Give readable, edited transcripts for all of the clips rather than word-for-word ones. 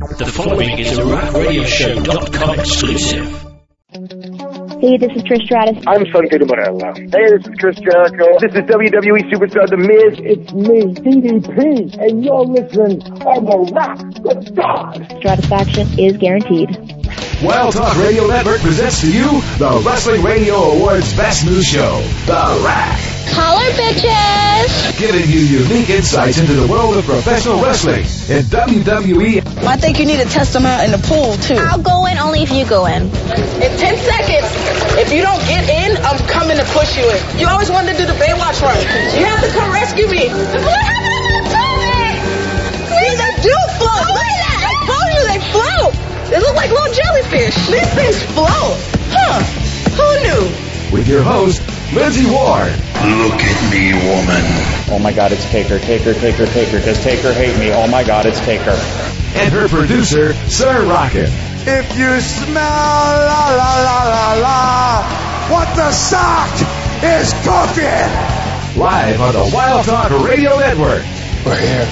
The following is a RackRadioShow.com exclusive. Hey, this is Trish Stratus. I'm Santino Marella. Hey, this is Chris Jericho. This is WWE Superstar The Miz. It's me, DDP, and you're listening on The Rock with God. Stratisfaction is guaranteed. Wild Talk Radio Network presents to you the Wrestling Radio Awards Best New Show, The Rack. Holler, bitches! Giving you unique insights into the world of professional wrestling in WWE. I think you need to test them out in the pool, too. I'll go in only if you go in. In 10 seconds, if you don't get in, I'm coming to push you in. You always wanted to do the Baywatch run. You have to come rescue me. What happened to the toilet? See, they do float. Look at that. I told you they float. They look like little jellyfish. These things float. Huh. Who knew? With your host, Lindsay Ward. Look at me, woman. Oh my God, it's Taker, Taker, Taker, Taker. Does Taker hate me? Oh my God, it's Taker. And her producer, Sir Rocket. If you smell la la la la la, what the sock is cooking. Live on the Wild Talk Radio Network. We're here.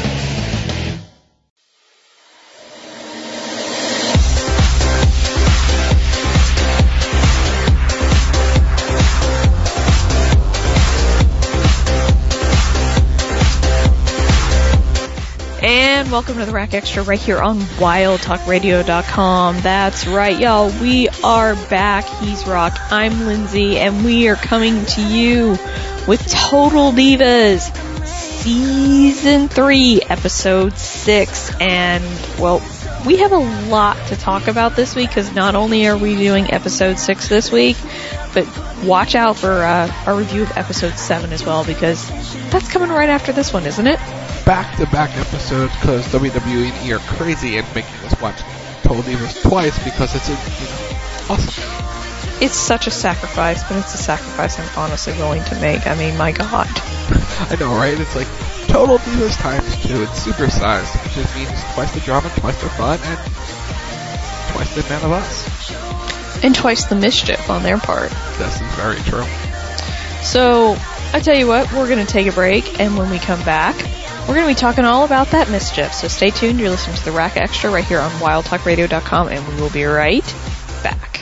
And welcome to the Rack Extra right here on WildTalkRadio.com. That's right, y'all. We are back. He's Rock. I'm Lindsay, and we are coming to you with Total Divas Season 3, Episode 6. And, well, we have a lot to talk about this week, because not only are we doing Episode 6 this week, but watch out for our review of Episode 7 as well, because that's coming right after this one, isn't it? Back-to-back episodes because WWE and E are crazy and making us watch Total Divas twice because it's awesome. It's such a sacrifice, but it's a sacrifice I'm honestly willing to make. I mean, my God. I know, right? It's like Total Divas times 2. It's supersized, which just means twice the drama, twice the fun, and twice the amount of us. And twice the mischief on their part. This is very true. So, I tell you what, we're going to take a break, and when we come back, we're going to be talking all about that mischief, so stay tuned. You're listening to the Rack Extra right here on WildTalkRadio.com, and we will be right back.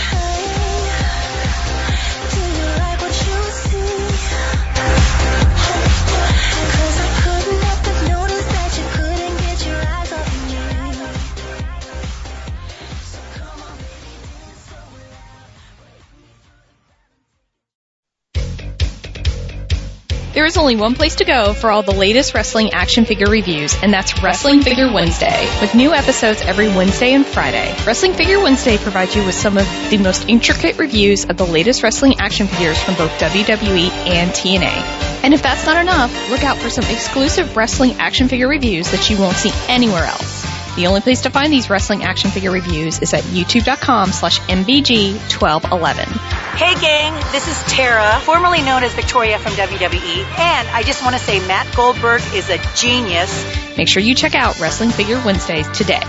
There is only one place to go for all the latest wrestling action figure reviews, and that's Wrestling Figure Wednesday, with new episodes every Wednesday and Friday. Wrestling Figure Wednesday provides you with some of the most intricate reviews of the latest wrestling action figures from both WWE and TNA. And if that's not enough, look out for some exclusive wrestling action figure reviews that you won't see anywhere else. The only place to find these wrestling action figure reviews is at youtube.com/MBG1211. Hey gang, this is Tara, formerly known as Victoria from WWE, and I just want to say Matt Goldberg is a genius. Make sure you check out Wrestling Figure Wednesdays today.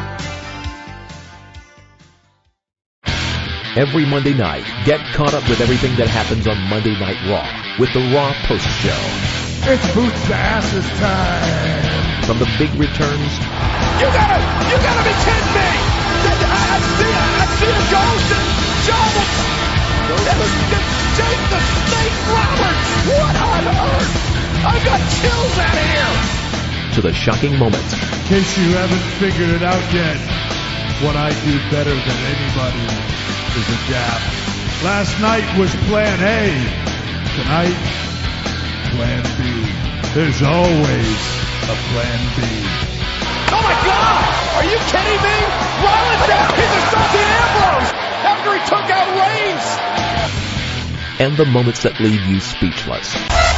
Every Monday night, get caught up with everything that happens on Monday Night Raw with the Raw Post Show. It's boots to asses time. From the big returns. You gotta be kidding me! I see a ghost and John. Jake the Snake Roberts! What on earth? I've got chills out of here! To the shocking moments. In case you haven't figured it out yet, what I do better than anybody is a jab. Last night was Plan A. Tonight, Plan B. There's always a Plan B. Oh my God! Are you kidding me? Rollins down! He's assaulting Ambrose! After he took out Reigns! And the moments that leave you speechless.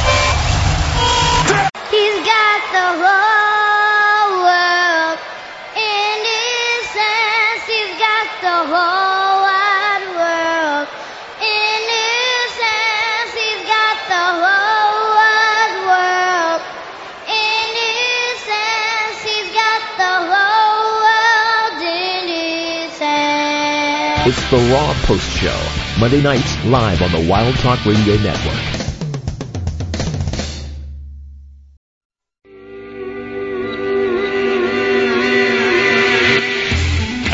He's got the whole world in his hands. He's got the whole wide world in his hands. He's got the whole wide world in his hands. He's got the whole world in his hands. It's the Raw Post Show. Monday nights, live on the Wild Talk Radio Network.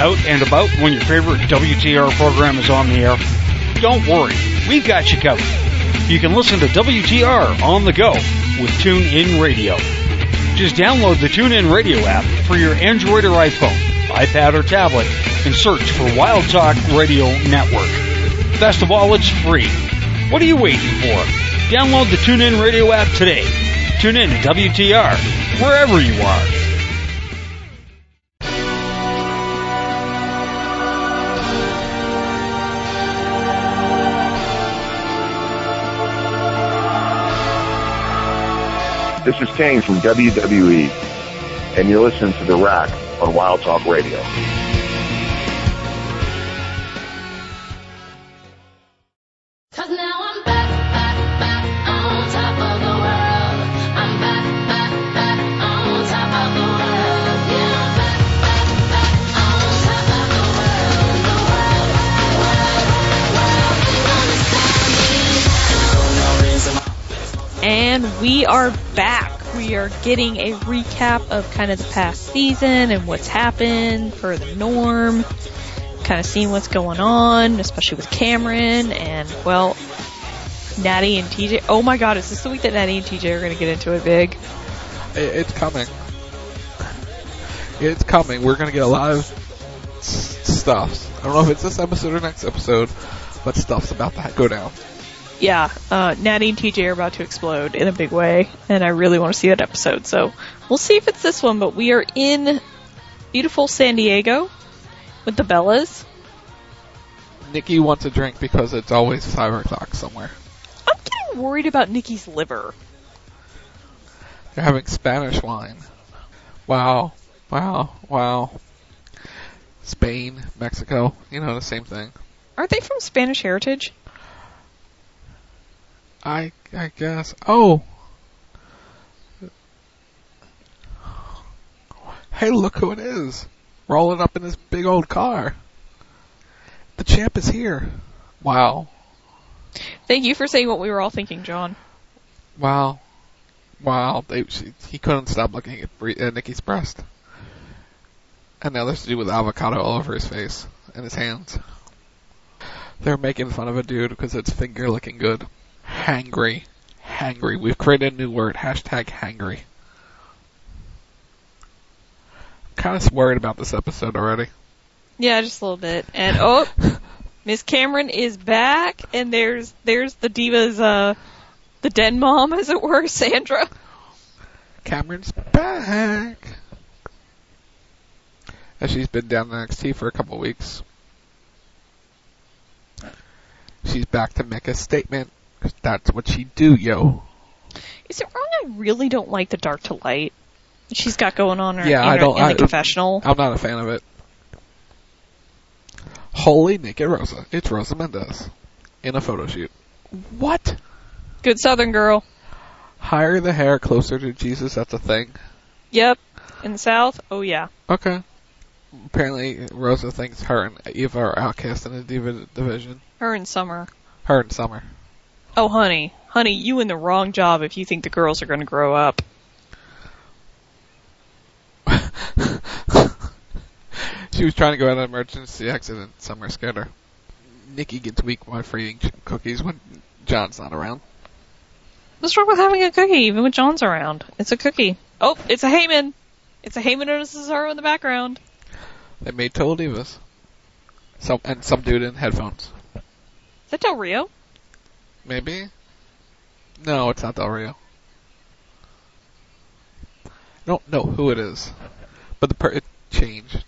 out and about when your favorite WTR program is on the air? Don't worry, we've got you covered. You can listen to WTR on the go with TuneIn Radio. Just download the TuneIn Radio app for your Android or iPhone, iPad or tablet, and search for Wild Talk Radio Network. Best of all, it's free. What are you waiting for? Download the TuneIn Radio app today. Tune in to WTR, wherever you are. This is Kane from WWE, and you're listening to The Rack on Wild Talk Radio. And we are back. We are getting a recap of kind of the past season and what's happened for the Norm. Kind of seeing what's going on, especially with Cameron and, well, Natty and TJ. Oh my god, is this the week that Natty and TJ are going to get into it big? It's coming. It's coming. We're going to get a lot of stuff. I don't know if it's this episode or next episode, but stuff's about to go down. Yeah, Natty and TJ are about to explode in a big way, and I really want to see that episode, so we'll see if it's this one, but we are in beautiful San Diego with the Bellas. Nikki wants a drink because it's always 5 o'clock somewhere. I'm getting worried about Nikki's liver. They're having Spanish wine. Wow. Spain, Mexico, the same thing. Aren't they from Spanish heritage? I guess. Oh. Hey, look who it is. Rolling up in this big old car. The champ is here. Wow. Thank you for saying what we were all thinking, John. Wow. He couldn't stop looking at Nikki's breast. And now there's to do with avocado all over his face and his hands. They're making fun of a dude because it's finger looking good. Hangry. We've created a new word. #hangry. I'm kind of worried about this episode already. Yeah, just a little bit. And Miss Cameron is back, and there's the diva's the den mom, as it were, Sandra. Cameron's back. As she's been down in NXT for a couple weeks. She's back to make a statement. That's what she do, yo. Is it wrong? I really don't like the dark to light she's got going on in the confessional. I'm not a fan of it. Holy naked Rosa. It's Rosa Mendez. In a photo shoot. What? Good Southern girl. Hire the hair closer to Jesus, that's a thing. Yep. In the South? Oh yeah. Okay. Apparently Rosa thinks her and Eva are outcast in the diva division. Her and Summer. Oh, honey, you in the wrong job if you think the girls are going to grow up. She was trying to go out on an emergency exit and Summer scared her. Nikki gets weak by eating cookies when John's not around. What's wrong with having a cookie even when John's around? It's a cookie. Oh, it's a Heyman. It's a Heyman and a Cesaro in the background. They made Total Divas. Some dude in headphones. Is that Del Rio? Maybe? No, it's not Del Rio. I don't know who it is. But it changed.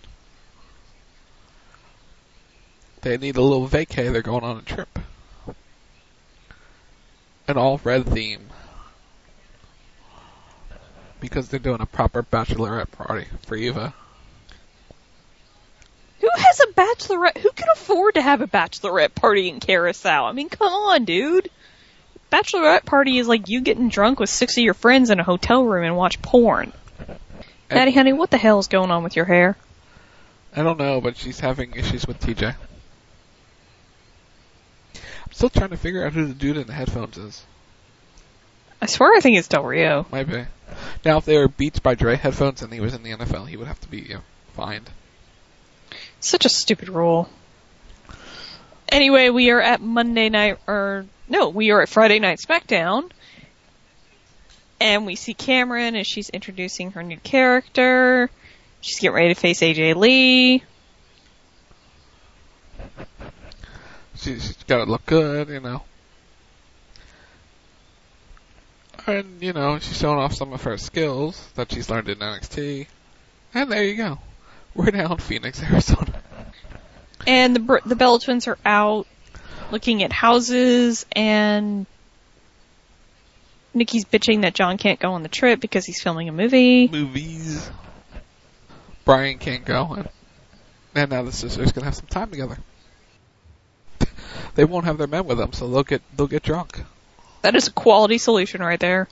They need a little vacay. They're going on a trip. An all-red theme. Because they're doing a proper bachelorette party for Eva. Who has a bachelorette? Who can afford to have a bachelorette party in Carousel? I mean, come on, dude. Bachelorette party is like you getting drunk with 6 of your friends in a hotel room and watch porn. Natty, honey, what the hell is going on with your hair? I don't know, but she's having issues with TJ. I'm still trying to figure out who the dude in the headphones is. I swear I think it's Del Rio. Might be. Now, if they were Beats by Dre headphones and he was in the NFL, he would have to be fined. Such a stupid rule. Anyway, we are at we are at Friday Night SmackDown. And we see Cameron as she's introducing her new character. She's getting ready to face AJ Lee. She's got to look good, you know. And, you know, she's showing off some of her skills that she's learned in NXT. And there you go. We're now in Phoenix, Arizona. And the Bella Twins are out looking at houses, and Nikki's bitching that John can't go on the trip because he's filming a movie. Movies. Brian can't go, and now the sisters can have some time together. They won't have their men with them, so they'll get drunk. That is a quality solution right there.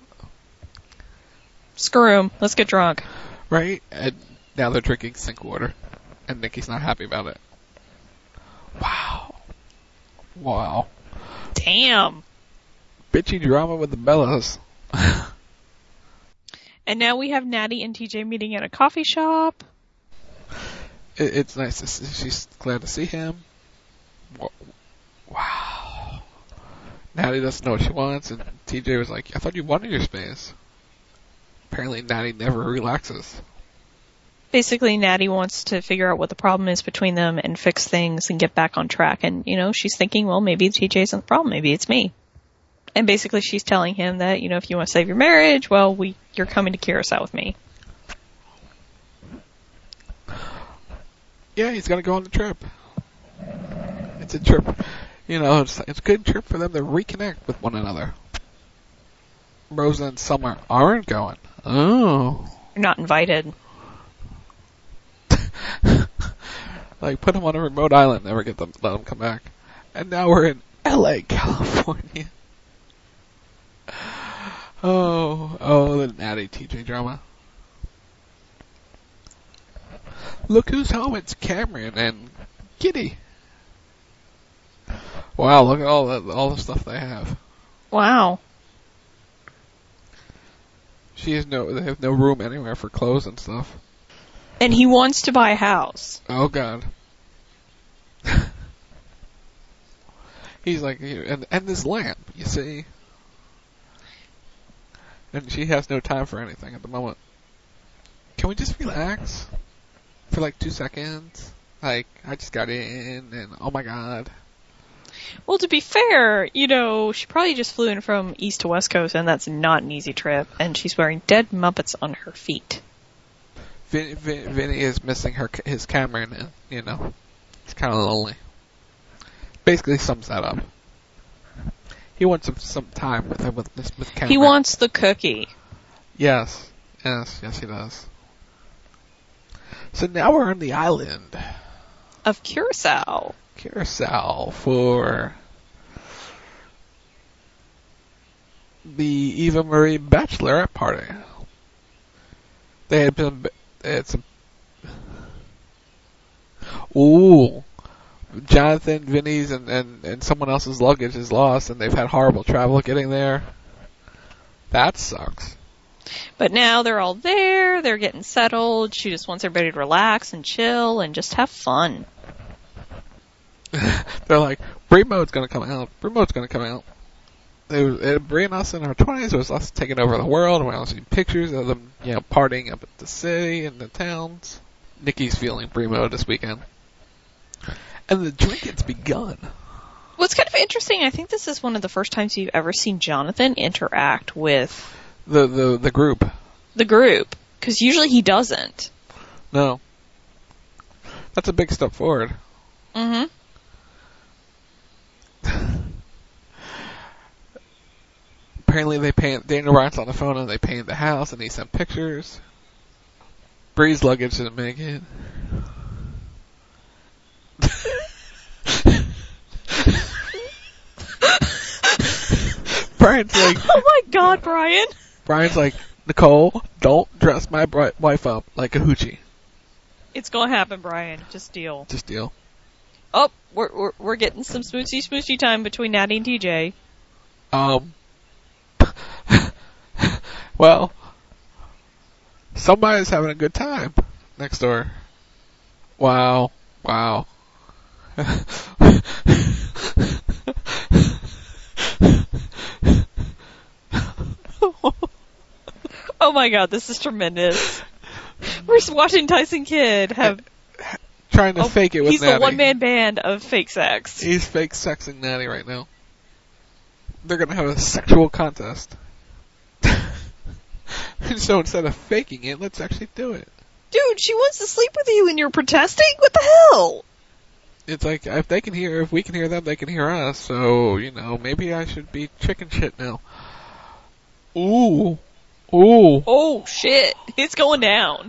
Screw 'em. Let's get drunk. Right? And now they're drinking sink water, and Nikki's not happy about it. Wow. Damn. Bitchy drama with the Bellas. And now we have Natty and TJ meeting at a coffee shop. It's nice to see. She's glad to see him. Wow. Natty doesn't know what she wants, and TJ was like, I thought you wanted your space. Apparently Natty never relaxes. Basically, Natty wants to figure out what the problem is between them and fix things and get back on track. And, you know, she's thinking, well, maybe TJ isn't the problem. Maybe it's me. And basically she's telling him that, you know, if you want to save your marriage, well, you're coming to Curacao with me. Yeah, he's gonna go on the trip. It's a trip, you know, it's a good trip for them to reconnect with one another. Rosa and Summer aren't going. Oh. You're not invited. Like, put them on a remote island, never let them come back. And now we're in LA, California. Oh, the Natty TJ drama. Look who's home, it's Cameron and Kitty. Wow, look at all the stuff they have. Wow. They have no room anywhere for clothes and stuff. And he wants to buy a house. Oh God. He's like, and this lamp, you see? And she has no time for anything at the moment. Can we just relax? For like 2 seconds? Like, I just got in, and oh my God. Well, to be fair, you know, she probably just flew in from East to West Coast, and that's not an easy trip, and she's wearing dead Muppets on her feet. Vinny is missing his Cameron, and, you know, he's kind of lonely. Basically sums that up. He wants some time with Cameron. He wants the cookie. Yes, he does. So now we're on the island of Curacao. Curacao for the Eva Marie bachelorette party. They had some. Ooh, Jonathan, Vinny's, and someone else's luggage is lost, and they've had horrible travel getting there. That sucks. But now they're all there, they're getting settled, she just wants everybody to relax and chill and just have fun. They're like, Brie Mode's gonna come out. Brie and us in our 20s, it was us taking over the world, and we all see pictures of them, you know, partying up at the city and the towns. Nikki's feeling Brie Mode this weekend. And the drinking's begun. What's kind of interesting, I think this is one of the first times you've ever seen Jonathan interact with the group. The group. Because usually he doesn't. No. That's a big step forward. Mm-hmm. Apparently Daniel Bryan's on the phone and they painted the house and he sent pictures. Brie's luggage didn't make it. Brian's like, oh my God, Brian. Brian's like, Nicole, don't dress my wife up like a hoochie. It's gonna happen, Brian. Just deal. Oh, we're getting some smoochy time between Natty and TJ. Well, somebody's having a good time next door. Wow. Wow. Oh my god, this is tremendous. We're just watching Tyson Kidd have... Trying to fake it with He's Natty. the one-man band of fake sex. He's fake sexing Natty right now. They're going to have a sexual contest. So instead of faking it, let's actually do it. Dude, she wants to sleep with you and you're protesting? What the hell? It's like, if we can hear them, they can hear us. So, maybe I should be chicken shit now. Ooh. Ooh. Oh, shit. It's going down.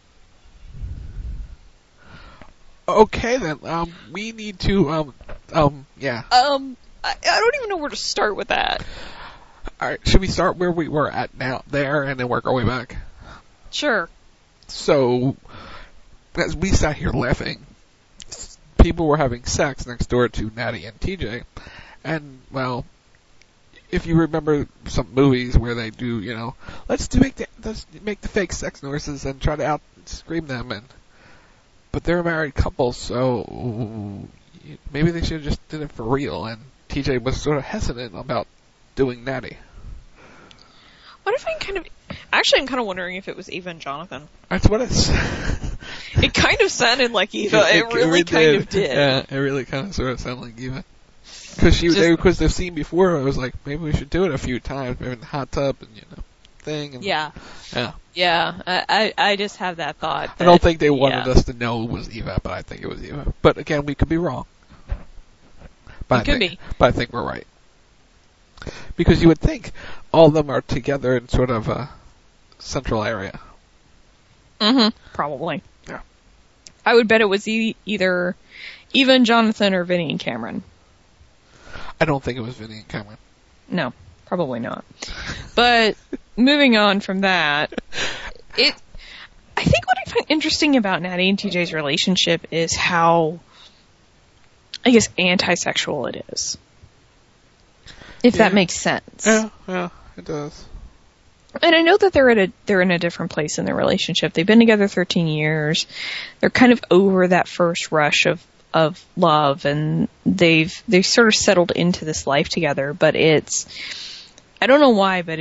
Okay, then. We need to, yeah. I don't even know where to start with that. Alright, should we start where we were at there, and then work our way back? Sure. So, as we sat here laughing, people were having sex next door to Natty and TJ, and, well, if you remember some movies where they do, let's make the fake sex nurses and try to out-scream them, but they're a married couple, so maybe they should have just did it for real, and TJ was sort of hesitant about doing Natty. What if I'm kind of wondering if it was Eva and Jonathan. That's what it's... It kind of sounded like Eva. It really kind of did. Yeah, it really kind of sort of sounded like Eva. Because the scene before, I was like, maybe we should do it a few times, maybe in the hot tub and, thing. And, yeah. Yeah. Yeah, I just have that thought. I don't think they wanted us to know it was Eva, but I think it was Eva. But again, we could be wrong. But I think we're right. Because you would think all of them are together in sort of a central area. Mm-hmm. Probably. Yeah. I would bet it was either Eva and Jonathan or Vinny and Cameron. I don't think it was Vinny and Cameron. No, probably not. But moving on from that, I think what I find interesting about Natty and TJ's relationship is how, I guess, anti-sexual it is. If that makes sense. Yeah, it does. And I know that they're in a different place in their relationship. They've been together 13 years. They're kind of over that first rush of love, and they've sort of settled into this life together, but I don't know why, but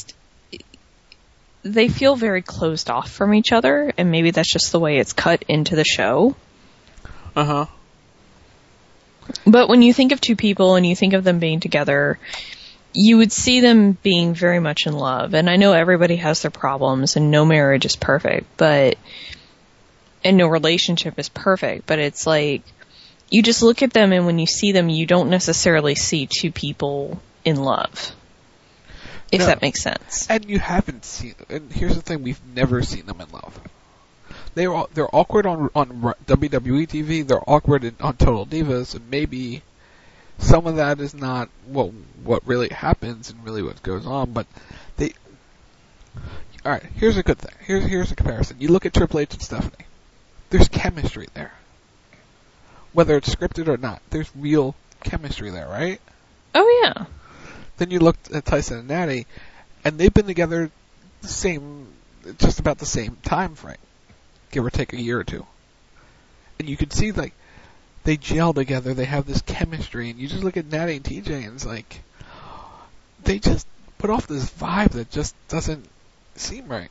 they feel very closed off from each other, and maybe that's just the way it's cut into the show. Uh-huh. But when you think of two people and you think of them being together, you would see them being very much in love. And I know everybody has their problems and no marriage is perfect, and no relationship is perfect, but it's like, you just look at them and when you see them, you don't necessarily see two people in love. If that makes sense. And you haven't seen, and here's the thing, we've never seen them in love. They're awkward on WWE TV, they're awkward on Total Divas, and maybe some of that is not what really happens and really what goes on, but alright, here's a good thing. Here's a comparison. You look at Triple H and Stephanie. There's chemistry there. Whether it's scripted or not, there's real chemistry there, right? Oh yeah. Then you look at Tyson and Natty, and they've been together just about the same time frame. Give or take a year or two. And you can see, like, they gel together, they have this chemistry, and you just look at Natty and TJ, and it's like, they just put off this vibe that just doesn't seem right.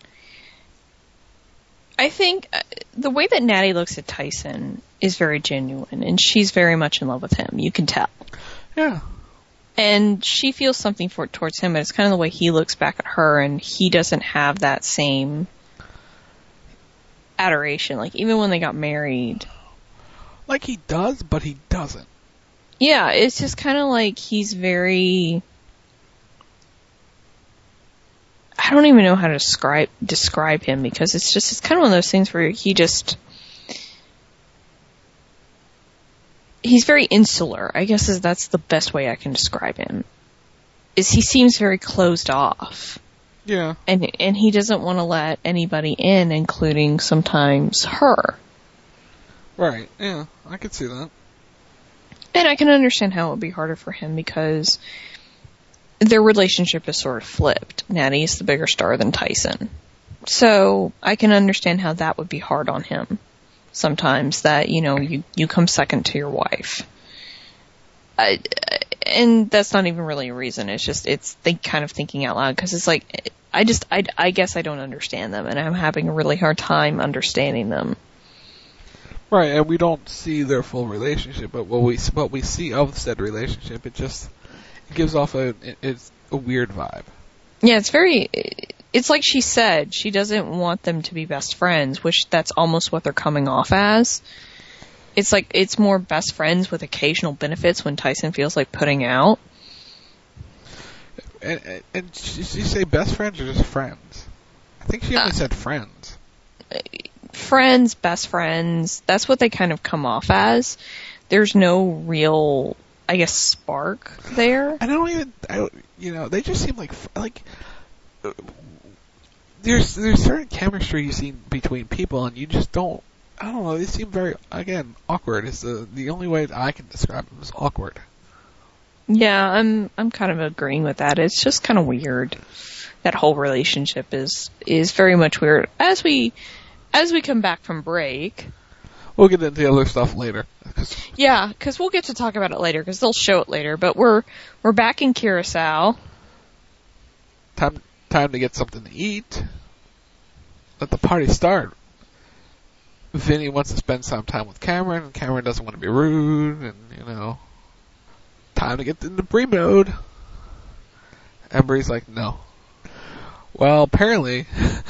I think the way that Natty looks at Tyson is very genuine, and she's very much in love with him. You can tell. Yeah. And she feels something towards him, but it's kind of the way he looks back at her, and he doesn't have that same adoration. Like, even when they got married. Like, he does, but he doesn't. Yeah, it's just kind of like he's very... I don't even know how to describe him, because it's kind of one of those things where he's very insular, I guess that's the best way I can describe him. Is he seems very closed off. Yeah. And he doesn't want to let anybody in, including sometimes her. Right, yeah, I could see that. And I can understand how it would be harder for him, because their relationship is sort of flipped. Natty is the bigger star than Tyson. So I can understand how that would be hard on him. sometimes that, you come second to your wife. And that's not even really a reason. It's just, kind of thinking out loud, because it's like, I guess I don't understand them, and I'm having a really hard time understanding them. Right, and we don't see their full relationship, but what we see of said relationship, it gives off it's a weird vibe. Yeah, it's like she said, she doesn't want them to be best friends, which that's almost what they're coming off as. It's like, it's more best friends with occasional benefits when Tyson feels like putting out. And did she say best friends or just friends? I think she only said friends. Friends, best friends, that's what they kind of come off as. There's no real, I guess, spark there. They just seem like there's certain chemistry you see between people, and you just don't, I don't know, they seem very, again, awkward. It's the only way that I can describe them is awkward. Yeah, I'm kind of agreeing with that. It's just kind of weird. That whole relationship is very much weird. As we come back from break, we'll get into the other stuff later. Yeah, because we'll get to talk about it later, because they'll show it later. But we're back in Curacao. Time to get something to eat. Let the party start. Vinny wants to spend some time with Cameron, and Cameron doesn't want to be rude, and time to get into Bree mode. And Bree's like, no. Well, apparently,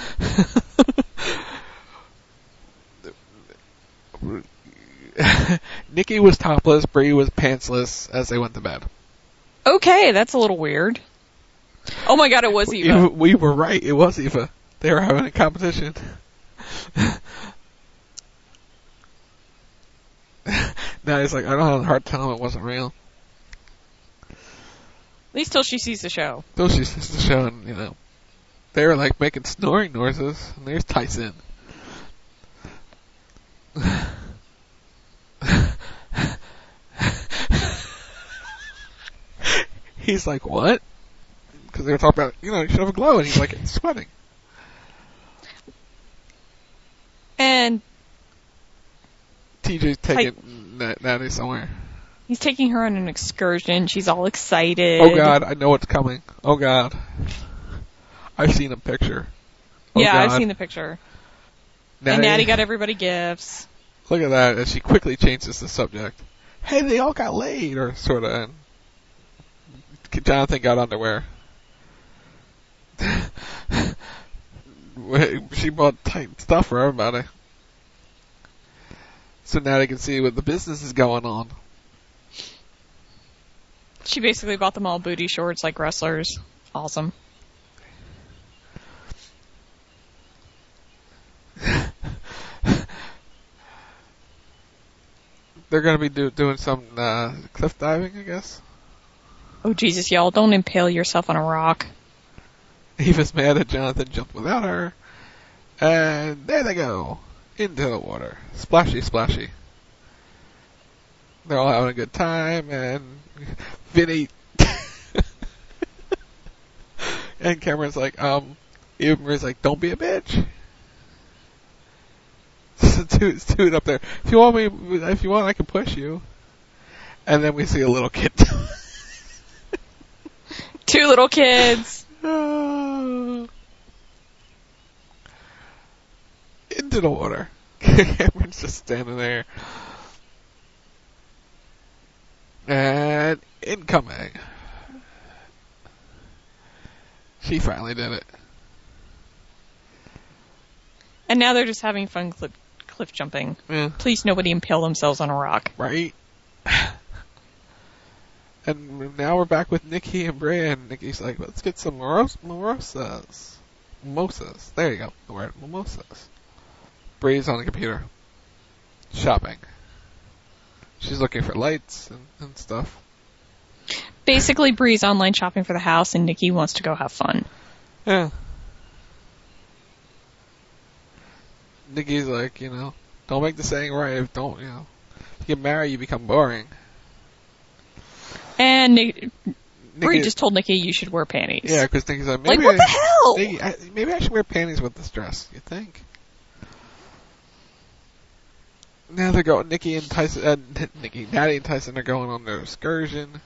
Nikki was topless, Bree was pantsless as they went to bed. Okay, that's a little weird. Oh my god, it was Eva. We were right, it was Eva. They were having a competition. Now he's like, I don't have a hard time, it wasn't real. At least till she sees the show. Till she sees the show, and, they were like making snoring noises, and there's Tyson. He's like, what? Because they were talking about, you should have a glow, and he's like, it's sweating. And TJ's taking Natty somewhere. He's taking her on an excursion. She's all excited. Oh god, I know what's coming. Oh god. I've seen a picture. Oh yeah, god. I've seen the picture. And Natty got everybody gifts. Look at that, and she quickly changes the subject. Hey, they all got laid, or sort of, and Jonathan got underwear. She bought tight stuff for everybody. So now they can see what the business is going on. She basically bought them all booty shorts like wrestlers. Awesome. They're going to be doing some cliff diving, I guess. Oh, Jesus, y'all, don't impale yourself on a rock. Eva's mad that Jonathan jumped without her. And there they go. Into the water. Splashy, splashy. They're all having a good time, and Vinny and Cameron's like, Eva Marie's like, don't be a bitch. It's two up there. If you want, I can push you. And then we see a little kid. Two little kids. Into the water. Cameron's just standing there. And incoming. She finally did it. And now they're just having fun cliff jumping. Yeah. Please nobody impale themselves on a rock. Right? And now we're back with Nikki and Bray, and Nikki's like, let's get some mimosas. Mimosas. There you go. The word mimosas. Bray's on the computer. Shopping. She's looking for lights and stuff. Basically, Bree's online shopping for the house, and Nikki wants to go have fun. Yeah. Nikki's like, don't make the saying right. If you get married, you become boring. And Bree just told Nikki you should wear panties. Yeah, because Nikki's like, maybe what the hell? Maybe I should wear panties with this dress. You think? Now they're going. Natty and Tyson are going on their excursion.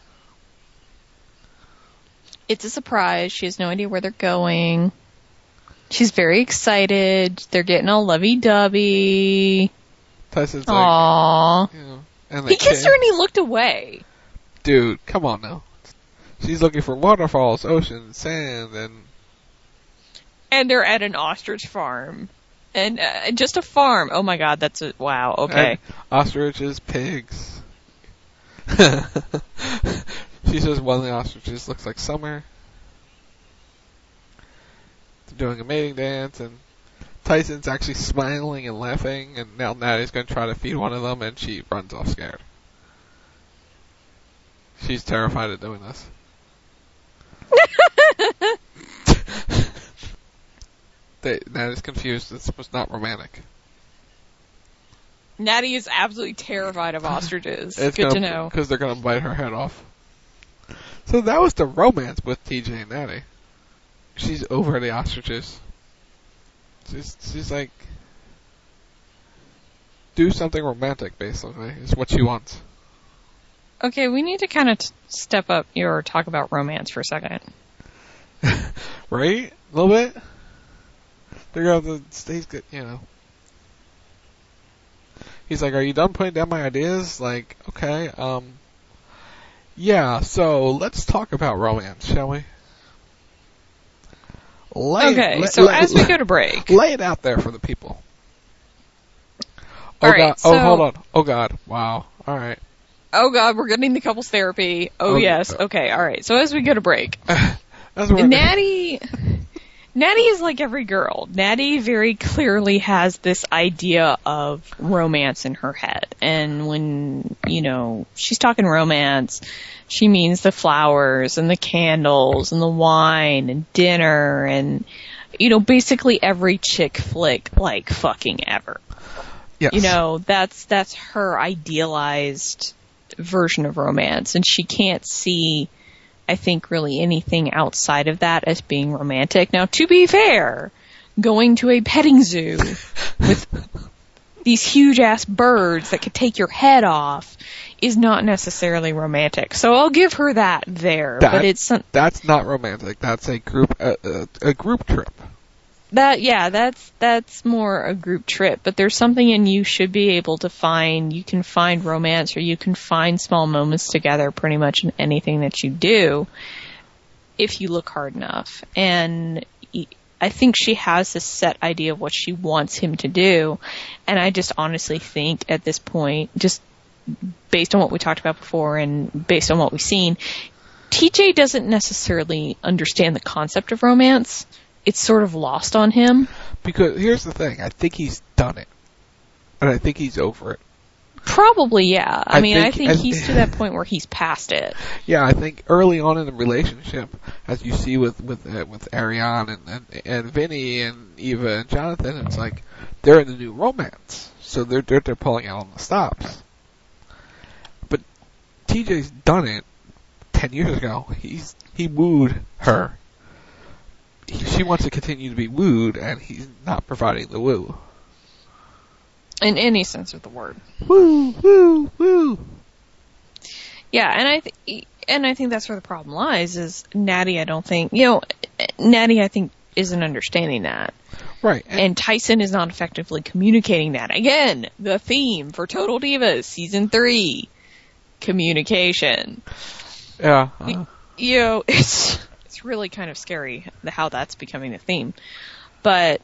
It's a surprise. She has no idea where they're going. She's very excited. They're getting all lovey-dovey. Tyson's aww. like, you know, and he kissed her and he looked away. Dude, come on now. She's looking for waterfalls, oceans, sand, and they're at an ostrich farm. And just a farm. Oh my god, wow, okay. And ostriches, pigs. She says one of the ostriches looks like Summer. They're doing a mating dance, and Tyson's actually smiling and laughing, and now Natty's going to try to feed one of them, and she runs off scared. She's terrified of doing this. Natty's confused. This was not romantic. Natty is absolutely terrified of ostriches. It's good to know. Because they're going to bite her head off. So that was the romance with TJ and Natty. She's over the ostriches. She's like, do something romantic, basically, is what she wants. Okay, we need to kind of step up your talk about romance for a second. Right? A little bit? They're going to stay good, you know. He's like, are you done putting down my ideas? Like, okay, yeah, so let's talk about romance, shall we? As we go to break. Lay it out there for the people. Oh, all right, God. Oh, hold on. Oh, God. Wow. All right. Oh, God, we're getting the couples therapy. Oh, yes. Okay, all right. So as we go to break. Natty is like every girl. Natty very clearly has this idea of romance in her head. And when, she's talking romance, she means the flowers and the candles and the wine and dinner and, basically every chick flick like fucking ever. Yes. That's her idealized version of romance. And she can't see, I think, really anything outside of that as being romantic. Now, to be fair, going to a petting zoo with these huge-ass birds that could take your head off is not necessarily romantic. So I'll give her that there. That's not romantic. That's a group trip. That's more a group trip. But there's something in you should be able to find. You can find romance, or you can find small moments together pretty much in anything that you do if you look hard enough. And I think she has this set idea of what she wants him to do. And I just honestly think at this point, just based on what we talked about before and based on what we've seen, TJ doesn't necessarily understand the concept of romance. It's sort of lost on him. Because here's the thing. I think he's done it. And I think he's over it. Probably, yeah. I think he's to that point where he's past it. Yeah, I think early on in the relationship, as you see with Ariane and Vinny and Eva and Jonathan, it's like they're in the new romance. So they're pulling out on the stops. But TJ's done it 10 years ago. He wooed her. She wants to continue to be wooed, and he's not providing the woo. In any sense of the word. Woo, woo, woo. Yeah, and I think that's where the problem lies, is Natty, I think, isn't understanding that. Right. And Tyson is not effectively communicating that. Again, the theme for Total Divas, Season 3. Communication. Yeah. It's really kind of scary how that's becoming a theme. But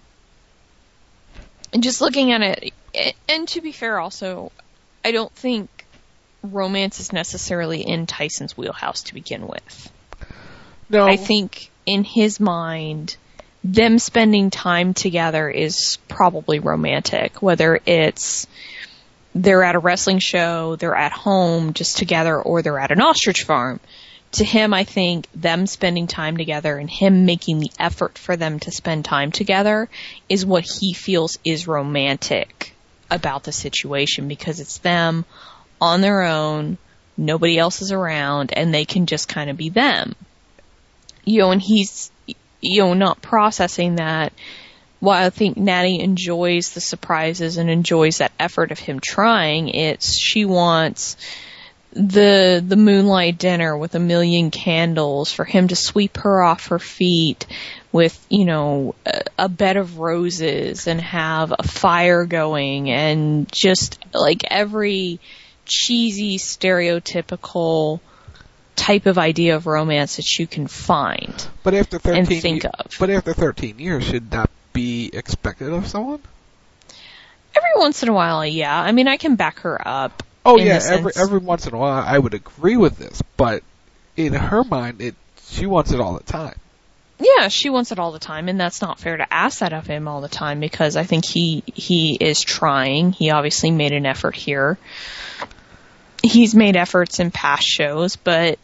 just looking at it, and to be fair also, I don't think romance is necessarily in Tyson's wheelhouse to begin with. No. I think in his mind, them spending time together is probably romantic, whether it's they're at a wrestling show, they're at home just together, or they're at an ostrich farm. To him, I think them spending time together and him making the effort for them to spend time together is what he feels is romantic about the situation, because it's them on their own, nobody else is around, and they can just kind of be them. And he's, not processing that while I think Natty enjoys the surprises and enjoys that effort of him trying, she wants the moonlight dinner with 1,000,000 candles, for him to sweep her off her feet with, a bed of roses and have a fire going, and just like every cheesy, stereotypical type of idea of romance that you can find and think of. But after 13 years, should that be expected of someone? Every once in a while, yeah. I mean, I can back her up. Oh yeah, every once in a while I would agree with this, but in her mind, she wants it all the time. Yeah, she wants it all the time, and that's not fair to ask that of him all the time, because I think he is trying. He obviously made an effort here. He's made efforts in past shows, but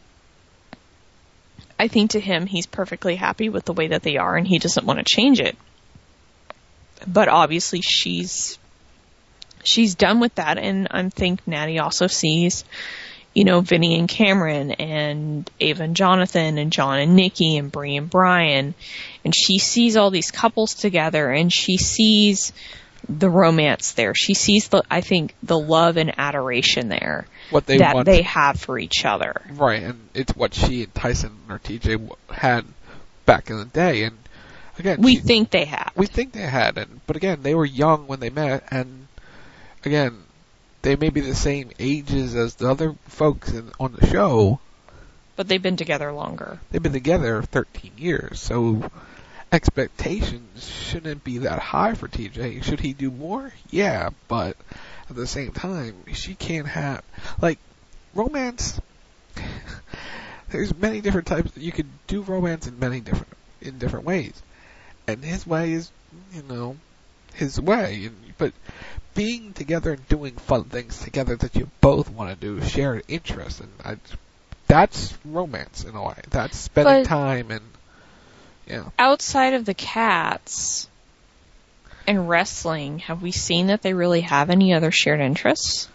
I think to him, he's perfectly happy with the way that they are, and he doesn't want to change it. But obviously she's done with that, and I think Natty also sees, Vinny and Cameron, and Ava and Jonathan, and John and Nikki, and Bree and Brian, and she sees all these couples together, and she sees the romance there. She sees the love and adoration there they have for each other. Right, and it's what she and Tyson or TJ had back in the day, and again, we think they had, but again, they were young when they met, and again, they may be the same ages as the other folks on the show. But they've been together longer. They've been together 13 years, so expectations shouldn't be that high for TJ. Should he do more? Yeah, but at the same time, she can't have, romance. There's many different types. You could do romance in different ways. And his way is, his way. But being together and doing fun things together that you both want to do, shared interest, and that's romance in a way. That's spending time and, outside of the cats and wrestling, have we seen that they really have any other shared interests?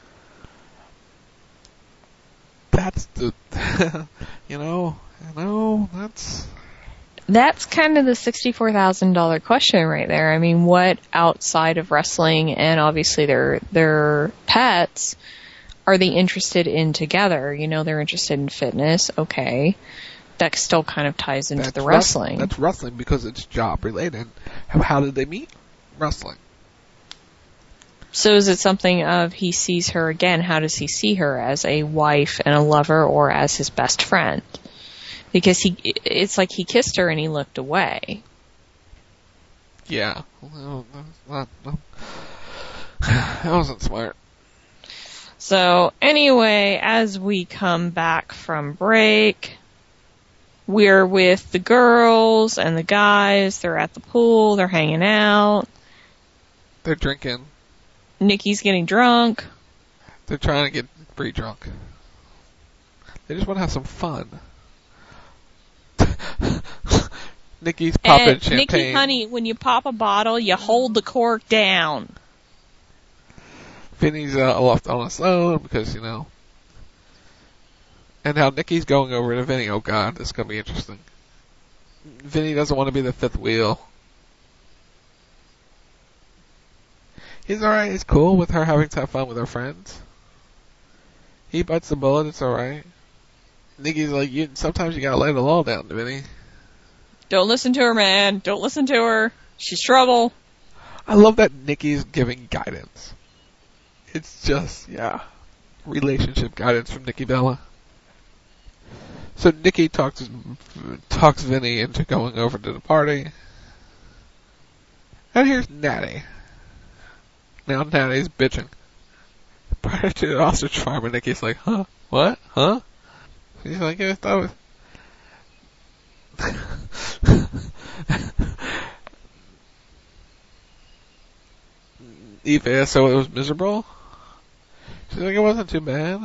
That's the, That's kind of the $64,000 question right there. I mean, what outside of wrestling and obviously their pets are they interested in together? They're interested in fitness. Okay. That still kind of ties into the wrestling. That's wrestling because it's job related. How did they meet? Wrestling. So is it something of he sees her again? How does he see her? As a wife and a lover, or as his best friend? Because it's like he kissed her and he looked away. Yeah. That wasn't smart. So anyway, as we come back from break, we're with the girls and the guys. They're at the pool. They're hanging out. They're drinking. Nikki's getting drunk. They're trying to get Bree drunk. They just want to have some fun. Nikki's popping champagne. Nikki, honey, when you pop a bottle, you hold the cork down. Vinny's left on his own because, and how Nikki's going over to Vinny. Oh, God, this is going to be interesting. Vinny doesn't want to be the fifth wheel. He's alright. He's cool with her having to have fun with her friends. He bites the bullet. It's alright. Nikki's like, sometimes you gotta lay the law down, Vinny. Don't listen to her, man. Don't listen to her. She's trouble. I love that Nikki's giving guidance. It's just, relationship guidance from Nikki Bella. So Nikki talks Vinny into going over to the party. And here's Natty. Now Natty's bitching. Prior to the ostrich farm, and Nikki's like, huh? What? Huh? She's like, yeah, that was... Eve asked, so it was miserable? She's like, it wasn't too bad.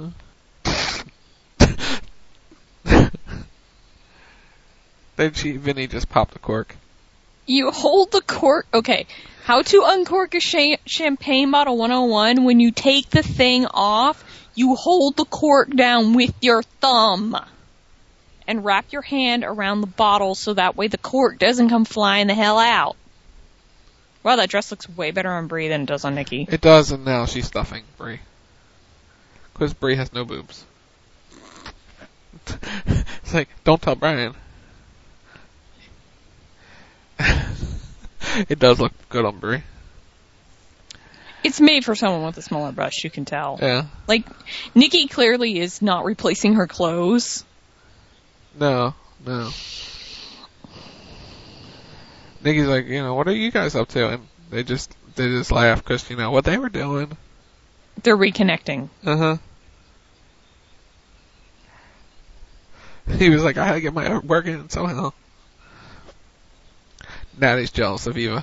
Then Vinny just popped the cork. You hold the cork. Okay, how to uncork a champagne bottle 101. When you take the thing off, you hold the cork down with your thumb and wrap your hand around the bottle so that way the cork doesn't come flying the hell out. Wow, that dress looks way better on Brie than it does on Nikki. It does, and now she's stuffing Brie. Because Brie has no boobs. It's like, don't tell Brian. It does look good on Brie. It's made for someone with a smaller bust, you can tell. Yeah. Like, Nikki clearly is not replacing her clothes. No. Nikki's like, what are you guys up to? And they just laugh because, what they were doing. They're reconnecting. Uh-huh. He was like, I had to get my work in somehow. Natty's jealous of Eva.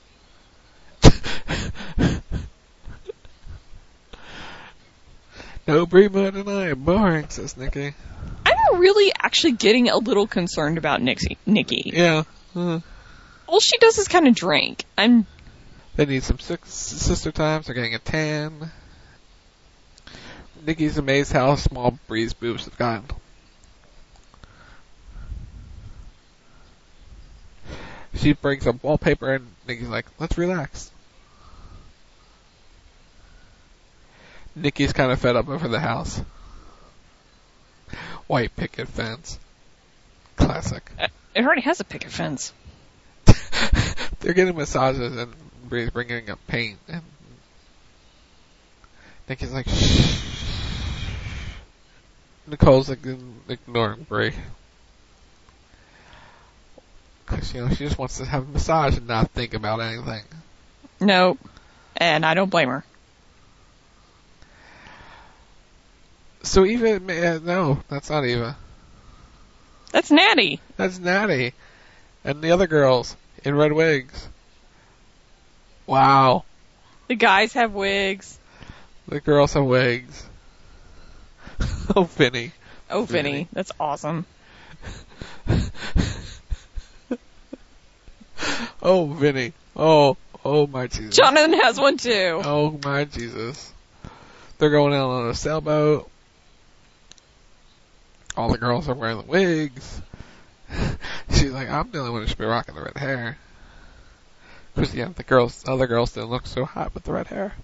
No, Brie Mudd and I are boring, says Nikki. I'm really actually getting a little concerned about Nikki. Yeah. All she does is kind of drink. They need some sister times. They're getting a tan. Nikki's amazed how small Brie's boobs have gotten. She brings up wallpaper and Nikki's like, let's relax. Nikki's kind of fed up over the house. White picket fence. Classic. It already has a picket fence. They're getting massages and Brie's bringing up paint. And Nikki's like, shh. Nicole's like ignoring Brie. Because, she just wants to have a massage and not think about anything. Nope. And I don't blame her. So Eva, no, that's not Eva. That's Natty. That's Natty. And the other girls in red wigs. Wow. The guys have wigs. The girls have wigs. Oh, Vinny. Oh, Vinny. That's awesome. Oh, Vinny. Oh, my Jesus. Jonathan has one too. Oh, my Jesus. They're going out on a sailboat. All the girls are wearing the wigs. She's like, I'm the only one who should be rocking the red hair. Because, the other girls didn't look so hot with the red hair.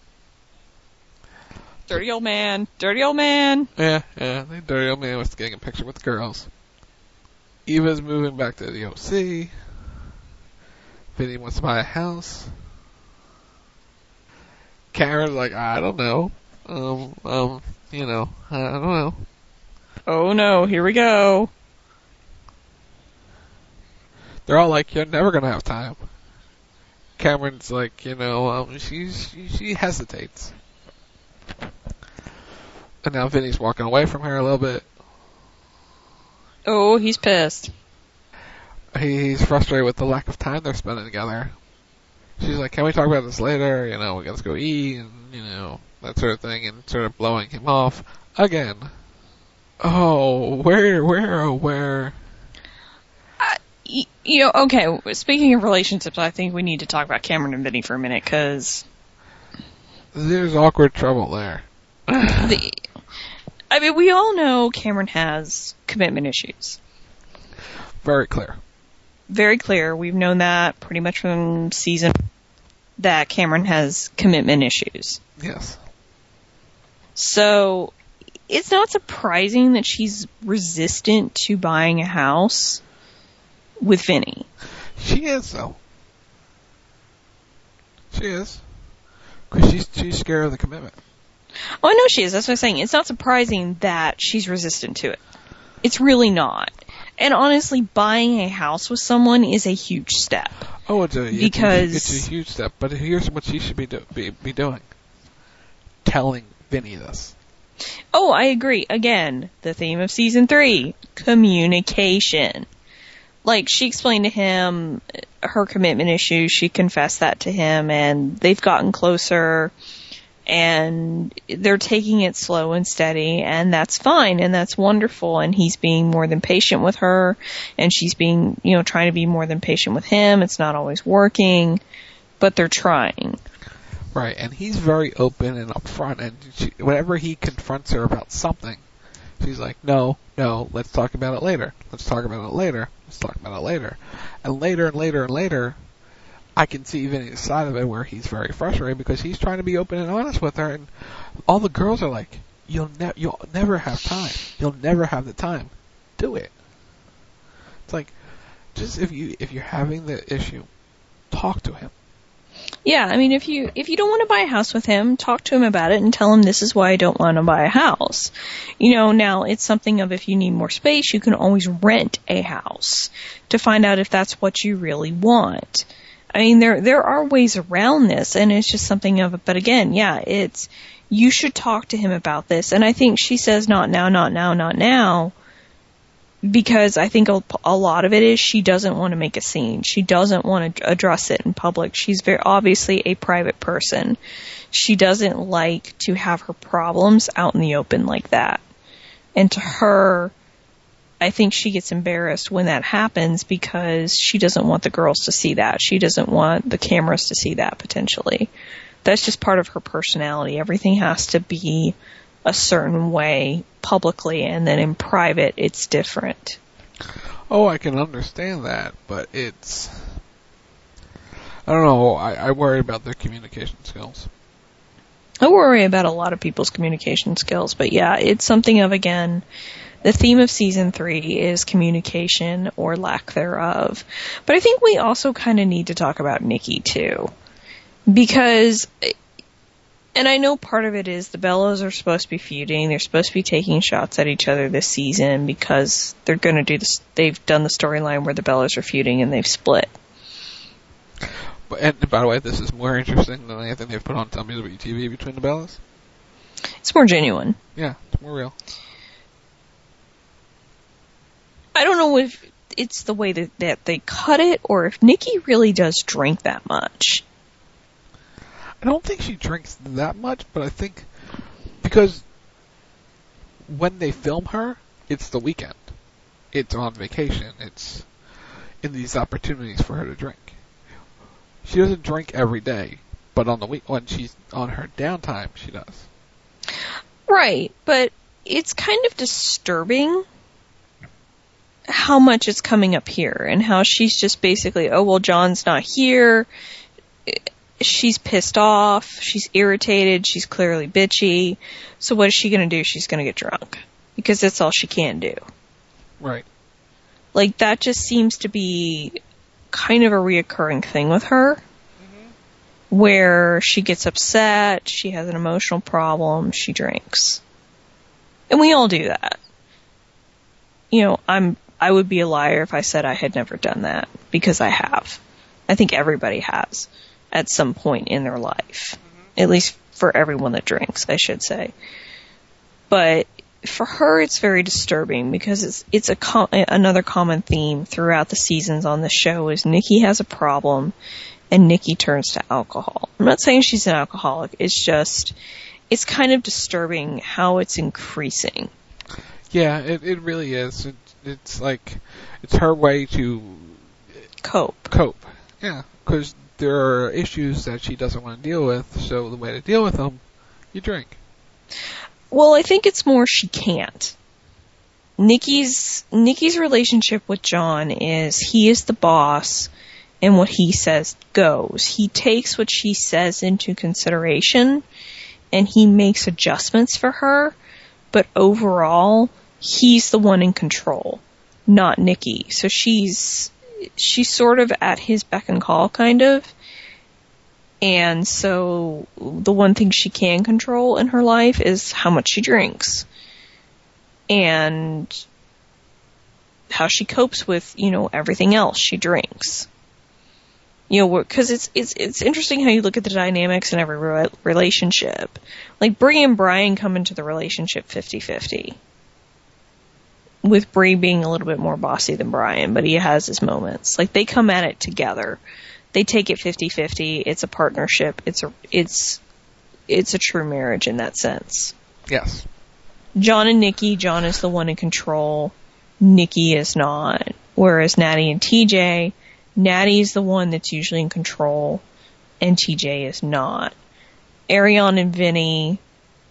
Dirty old man. Dirty old man. Yeah, the dirty old man was getting a picture with the girls. Eva's moving back to the OC. Vinny wants to buy a house. Karen's like, I don't know. I don't know. Oh no, here we go. They're all like, you're never gonna have time. Cameron's like, she hesitates. And now Vinny's walking away from her a little bit. Oh, he's pissed. He's frustrated with the lack of time they're spending together. She's like, can we talk about this later? We gotta go eat, and, that sort of thing, and sort of blowing him off again. Oh, where? Okay, speaking of relationships, I think we need to talk about Cameron and Vinny for a minute, because there's awkward trouble there. We all know Cameron has commitment issues. Very clear. Very clear. We've known that pretty much from season that Cameron has commitment issues. Yes. So, it's not surprising that she's resistant to buying a house with Vinny. She is, though. She is. Because she's scared of the commitment. Oh, I know she is. That's what I'm saying. It's not surprising that she's resistant to it. It's really not. And honestly, buying a house with someone is a huge step. Oh, it's a huge step. But here's what she should be doing. Telling Vinny this. Oh, I agree. Again, the theme of season 3, communication. Like, she explained to him her commitment issues. She confessed that to him, and they've gotten closer. And they're taking it slow and steady, and that's fine, and that's wonderful, and he's being more than patient with her, and she's being, trying to be more than patient with him. It's not always working, but they're trying. Right, and he's very open and upfront, and whenever he confronts her about something, she's like, no, let's talk about it later. And later and later and later, I can see Vinny's side of it where he's very frustrated because he's trying to be open and honest with her, and all the girls are like, you'll never have time. You'll never have the time. Do it. It's like, just if you're having the issue, talk to him. Yeah, I mean, if you don't want to buy a house with him, talk to him about it and tell him this is why I don't want to buy a house. Now it's something of if you need more space, you can always rent a house to find out if that's what you really want. I mean, there are ways around this, and it's just something of, but again, yeah, you should talk to him about this. And I think she says not now, because I think a lot of it is she doesn't want to make a scene. She doesn't want to address it in public. She's very obviously a private person. She doesn't like to have her problems out in the open like that. And to her, I think she gets embarrassed when that happens because she doesn't want the girls to see that. She doesn't want the cameras to see that, potentially. That's just part of her personality. Everything has to be a certain way publicly, and then in private it's different. Oh, I can understand that, but I don't know, I worry about their communication skills. I worry about a lot of people's communication skills, but yeah, it's something of, again, the theme of season 3 is communication or lack thereof. But I think we also kind of need to talk about Nikki too, because, and I know part of it is the Bellas are supposed to be feuding. They're supposed to be taking shots at each other this season because they're going to do this. They've done the storyline where the Bellas are feuding and they've split. And by the way, this is more interesting than anything they've put on WWE between the Bellas. It's more genuine. Yeah, it's more real. I don't know if it's the way that they cut it or if Nikki really does drink that much. I don't think she drinks that much, but I think because when they film her, it's the weekend. It's on vacation. It's in these opportunities for her to drink. She doesn't drink every day, but on the week when she's on her downtime, she does. Right, but it's kind of disturbing how much it's coming up here and how she's just basically, oh, well, John's not here. She's pissed off. She's irritated. She's clearly bitchy. So what is she going to do? She's going to get drunk because that's all she can do. Right. Like, that just seems to be kind of a reoccurring thing with her, where she gets upset, she has an emotional problem, she drinks. And we all do that. I would be a liar if I said I had never done that, because I have. I think everybody has at some point in their life. At least for everyone that drinks, I should say. But for her, it's very disturbing because it's another common theme throughout the seasons on the show is Nikki has a problem and Nikki turns to alcohol. I'm not saying she's an alcoholic. It's just, it's kind of disturbing how it's increasing. Yeah, it really is. It's like, it's her way to cope. Yeah, because there are issues that she doesn't want to deal with, so the way to deal with them, you drink. Well, I think it's more she can't. Nikki's relationship with John is he is the boss, and what he says goes. He takes what she says into consideration, and he makes adjustments for her, but overall, he's the one in control, not Nikki. So she's sort of at his beck and call, kind of. And so the one thing she can control in her life is how much she drinks. And how she copes with, everything else she drinks. Because it's interesting how you look at the dynamics in every relationship. Like, Brie and Brian come into the relationship 50-50. With Brie being a little bit more bossy than Brian, but he has his moments. Like, they come at it together. They take it 50-50. It's a partnership. It's a true marriage in that sense. Yes. John and Nikki, John is the one in control. Nikki is not. Whereas Natty and TJ, Natty is the one that's usually in control, and TJ is not. Arion and Vinny,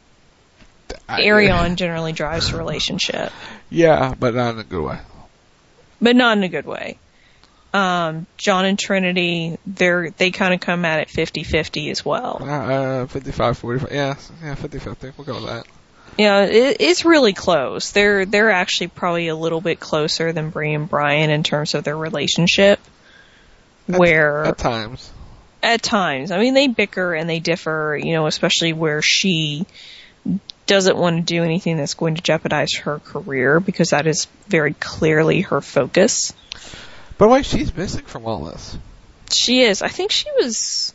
Arion generally drives the relationship. Yeah, but not in a good way. But not in a good way. John and Trinity, they kind of come at it 50-50 as well. 55-45. Yeah, 50-50. We'll go with that. Yeah, it's really close. They're actually probably a little bit closer than Brie and Brian in terms of their relationship. At times. At times. I mean, they bicker and they differ, especially where she doesn't want to do anything that's going to jeopardize her career, because that is very clearly her focus. But why she's missing from all this? She is. I think she was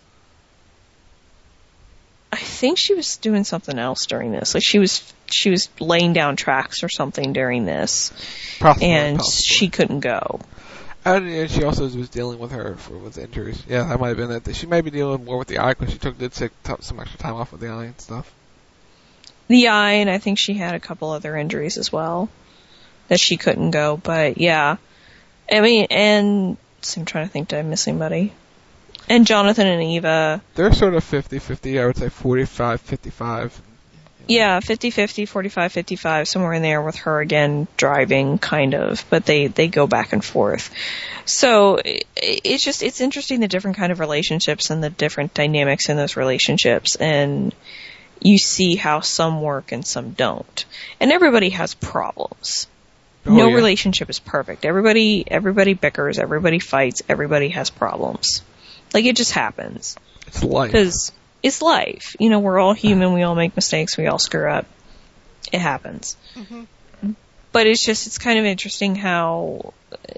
doing something else during this. Like she was laying down tracks or something during this, possibly. She couldn't go. And she also was dealing with with injuries. Yeah, that might have been it. She might be dealing more with the eye because she did take some extra time off with the eye and stuff. The eye, and I think she had a couple other injuries as well that she couldn't go. But yeah, I mean, and so I'm trying to think, did I miss anybody? And Jonathan and Eva. They're sort of 50-50, I would say 45-55. Yeah, 50-50, 45-55, somewhere in there with her again driving, kind of. But they go back and forth. So it's interesting the different kind of relationships and the different dynamics in those relationships. And you see how some work and some don't. And everybody has problems. No relationship is perfect. Everybody bickers, everybody fights, everybody has problems. Like, it just happens. It's life. Because it's life. We're all human, we all make mistakes, we all screw up. It happens. Mm-hmm. But it's kind of interesting how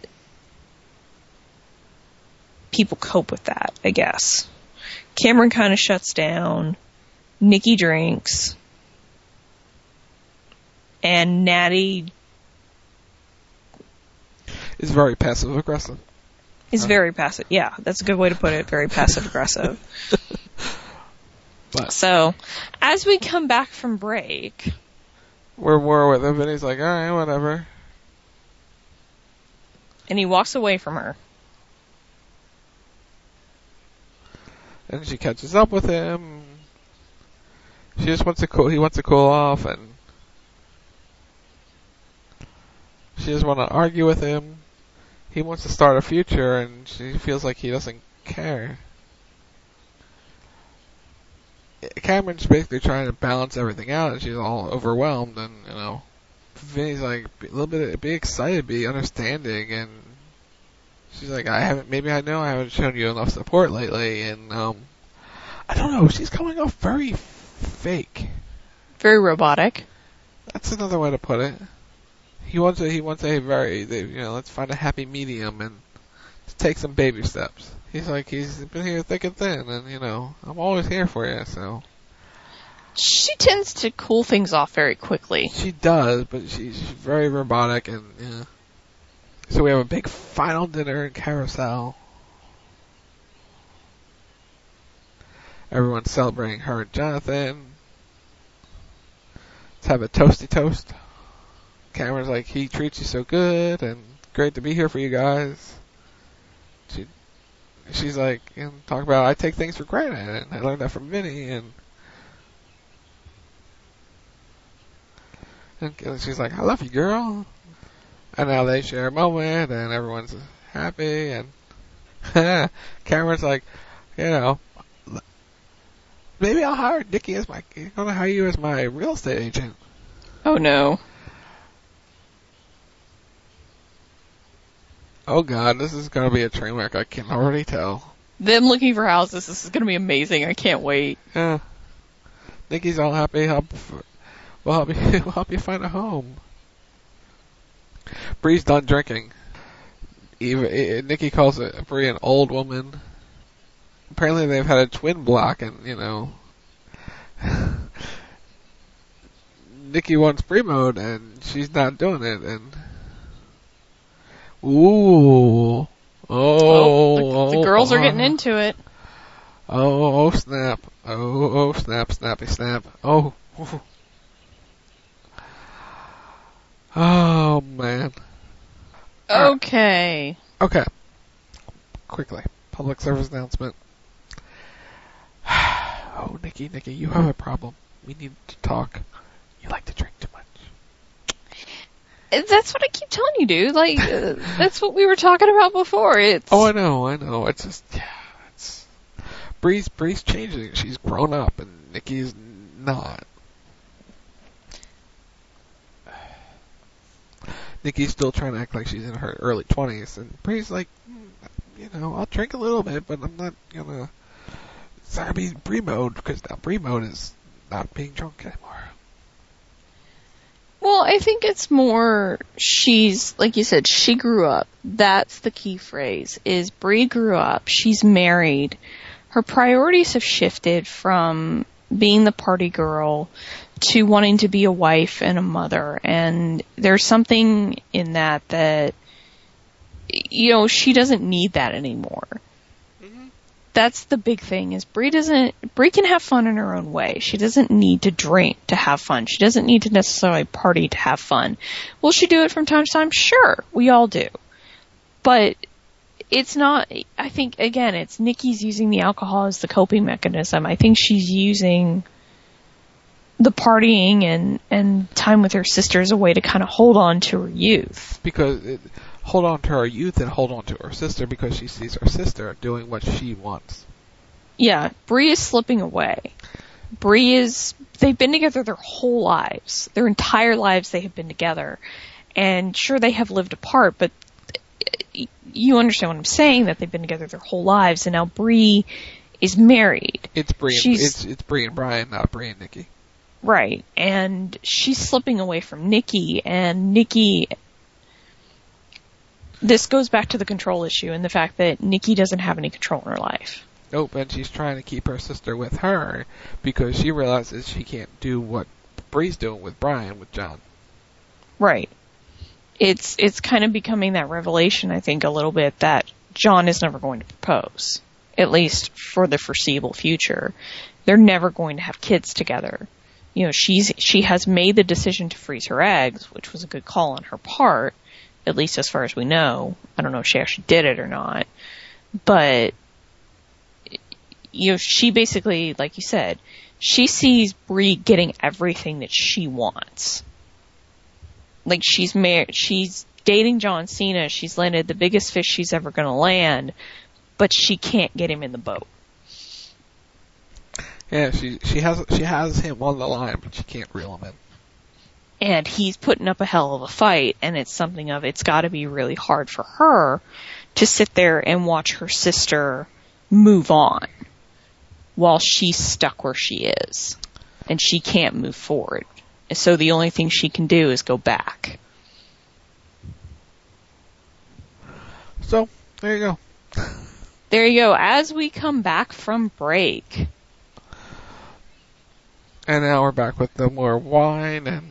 people cope with that, I guess. Cameron kind of shuts down. Nikki drinks. And Natty is very passive-aggressive. Very passive. Yeah, that's a good way to put it. Very passive-aggressive. So, as we come back from break... We're more with him, and he's like, alright, whatever. And he walks away from her. And she catches up with him. She just wants to he wants to cool off, and she doesn't want to argue with him. He wants to start a future, and she feels like he doesn't care. Cameron's basically trying to balance everything out, and she's all overwhelmed, and, Vinny's like, be excited, be understanding, and she's like, I haven't shown you enough support lately, and, I don't know, she's coming off very fake. Very robotic. That's another way to put it. He wants a very, let's find a happy medium and take some baby steps. He's like, he's been here thick and thin, and, I'm always here for you, so. She tends to cool things off very quickly. She does, but she's very robotic, and, yeah. So we have a big final dinner in Carousel. Everyone's celebrating her and Jonathan. Let's have a toasty toast. Cameron's like, he treats you so good, and great to be here for you guys. She's like, talk about, I take things for granted, and I learned that from Vinny, and she's like, I love you, girl. And now they share a moment, and everyone's happy, and Cameron's like, maybe I'll hire Nikki I'm gonna hire you as my real estate agent. Oh no. Oh god, this is gonna be a train wreck, I can already tell. Them looking for houses, this is gonna be amazing, I can't wait. Yeah. Nikki's all happy, we'll help you find a home. Bree's done drinking. Nikki calls Bree an old woman. Apparently they've had a twin block, and, Nikki wants Bree mode, and she's not doing it, and ooh. The girls are getting into it. Oh, snap. Oh, snap, snappy, snap. Oh. Oh, man. Okay. Okay. Quickly. Public service announcement. Oh, Nikki, you have a problem. We need to talk. You like to drink too much. That's what I keep telling you, dude. Like, that's what we were talking about before. Oh, I know. It's just, Bree's changing. She's grown up, and Nikki's not. Nikki's still trying to act like she's in her early 20s, and Bree's like, I'll drink a little bit, but I'm not gonna be Bree mode, because now Bree mode is not being drunk anymore. Well, I think it's more she's, like you said, she grew up. That's the key phrase, is Bree grew up. She's married. Her priorities have shifted from being the party girl to wanting to be a wife and a mother. And there's something in that, she doesn't need that anymore. That's the big thing, is Bree can have fun in her own way. She doesn't need to drink to have fun. She doesn't need to necessarily party to have fun. Will she do it from time to time? Sure, we all do. But it's not, I think, again, it's Nikki's using the alcohol as the coping mechanism. I think she's using the partying and time with her sister as a way to kind of hold on to her youth. Hold on to her youth and hold on to her sister, because she sees her sister doing what she wants. Yeah, Bree is slipping away. They've been together their whole lives. Their entire lives they have been together. And sure, they have lived apart, but you understand what I'm saying, that they've been together their whole lives, and now Bree is married. It's Bree and Brian, not Bree and Nikki. Right, and she's slipping away from Nikki, and Nikki... This goes back to the control issue and the fact that Nikki doesn't have any control in her life. Nope, and she's trying to keep her sister with her because she realizes she can't do what Bree's doing with Brian, with John. Right. It's kind of becoming that revelation, I think, a little bit, that John is never going to propose, at least for the foreseeable future. They're never going to have kids together. She has made the decision to freeze her eggs, which was a good call on her part, at least as far as we know. I don't know if she actually did it or not. But, she basically, like you said, she sees Bree getting everything that she wants. Like, she's dating John Cena. She's landed the biggest fish she's ever going to land, but she can't get him in the boat. Yeah, she has him on the line, but she can't reel him in. And he's putting up a hell of a fight, and it's got to be really hard for her to sit there and watch her sister move on while she's stuck where she is. And she can't move forward. And so the only thing she can do is go back. So, there you go. There you go. As we come back from break. And now we're back with the more wine, and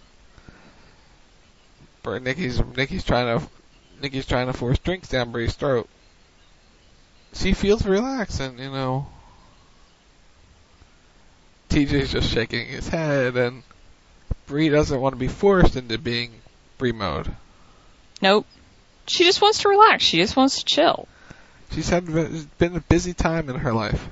Nikki's trying to force drinks down Bree's throat. She feels relaxed, and TJ's just shaking his head, and Bree doesn't want to be forced into being Bree mode. Nope. She just wants to relax. She just wants to chill. It's been a busy time in her life.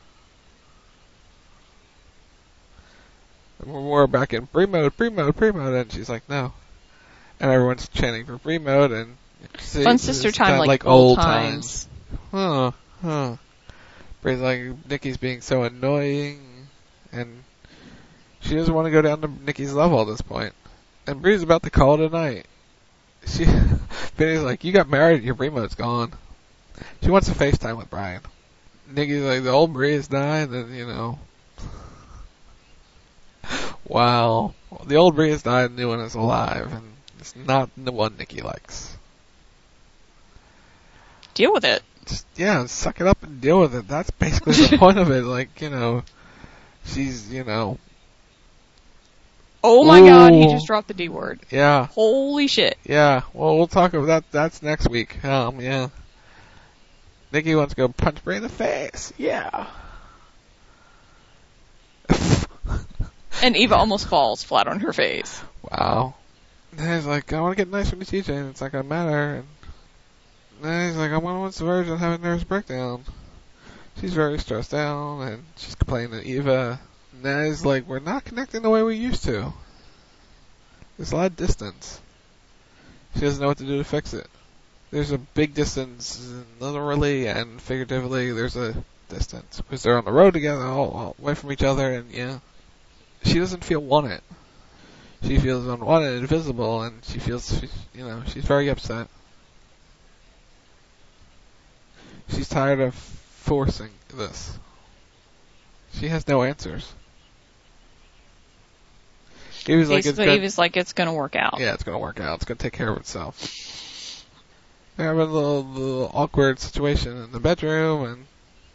And we're back in Bree mode, and she's like, no. And everyone's chanting for Bree mode, and fun sister time, like old times. Huh. Bree's like, Nikki's being so annoying, and she doesn't want to go down to Nikki's level at this point. And Bree's about to call it a night. Benny's like, you got married, your Bree mode's gone. She wants to FaceTime with Brian. Nikki's like, the old Bree is dying, and wow. The old Bree has died, the new one is alive, and it's not the one Nikki likes. Deal with it. Just, suck it up and deal with it. That's basically the point of it. Like, she's, Oh my God, he just dropped the D word. Yeah. Holy shit. Yeah, well, we'll talk about that. That's next week. Yeah. Nikki wants to go punch Bree in the face. Yeah. And Eva almost falls flat on her face. Wow. And he's like, I want to get nice from the TJ, and it's not going to matter. And then he's like, I'm on the verge of having a nervous breakdown. She's very stressed out, and she's complaining to Eva. And then he's like, we're not connecting the way we used to. There's a lot of distance. She doesn't know what to do to fix it. There's a big distance, literally and figuratively. There's a distance because they're on the road together, all away from each other, and she doesn't feel wanted. She feels unwanted, invisible, and she feels, she's very upset. She's tired of forcing this. She has no answers. He was like, it's going to work out. Yeah, it's going to work out. It's going to take care of itself. They're having a little awkward situation in the bedroom, and